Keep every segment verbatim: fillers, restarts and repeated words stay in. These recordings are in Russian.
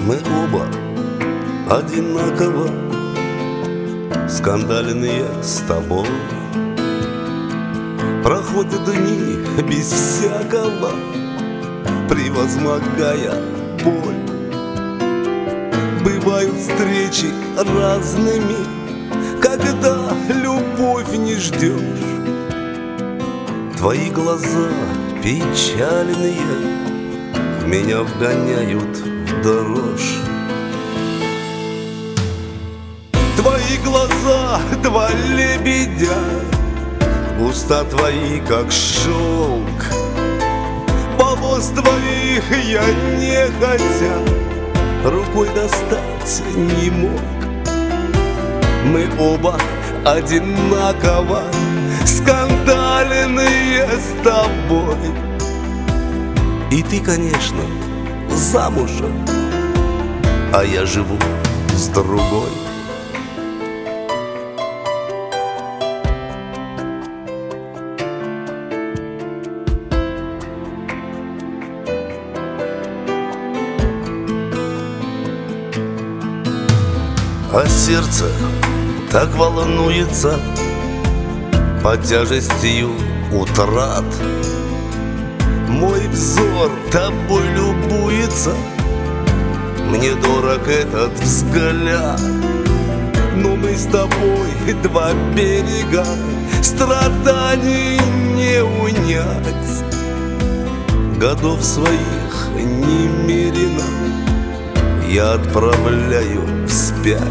Мы оба одинаково скандальные с тобой. Проходят дни без всякого, превозмогая боль. Бывают встречи разными, когда любовь не ждешь. Твои глаза печальные меня вгоняют в дрожь. Твои глаза, два лебедя, уста твои, как шелк. Волос твоих я не хотя рукой достать не мог. Мы оба одинаково скандальные с тобой. И ты, конечно, замужем, а я живу с другой. А сердце так волнуется под тяжестью утрат. Мой взор тобой любуется, мне дорог этот взгляд. Но мы с тобой два берега, страданий не унять. Годов своих немерено я отправляю вспять.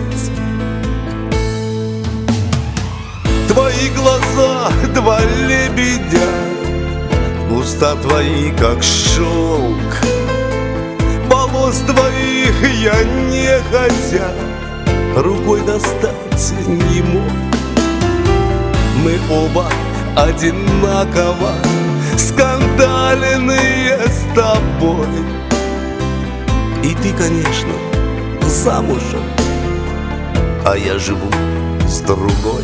Твои глаза, два лебедя, уста твои, как шелк. Волос твоих я не хотя рукой достать не мог. Мы оба одинаково скандальные с тобой. И ты, конечно, замужем, а я живу с другой.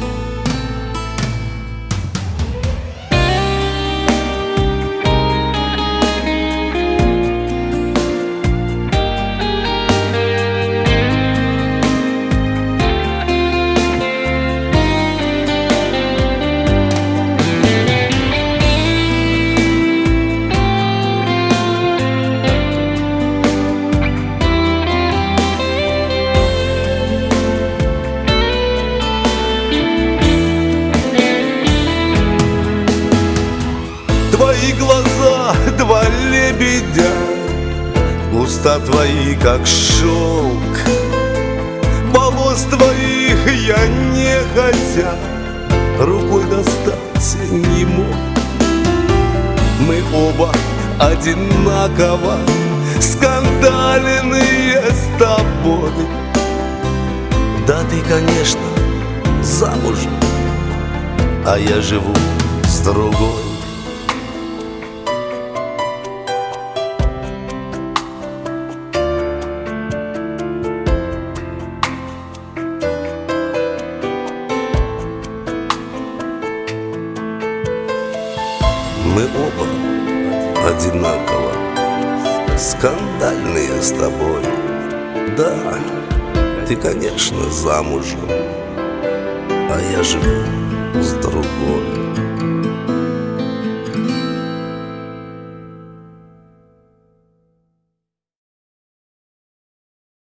Твои глаза, два лебедя, уста твои, как шелк. Волос твоих я не хотя рукой достать не мог. Мы оба одинаково скандальные с тобой. Да ты, конечно, замужем, а я живу с другой. Мы оба одинаково скандальные с тобой. Да, ты, конечно, замужем, а я живу с другой.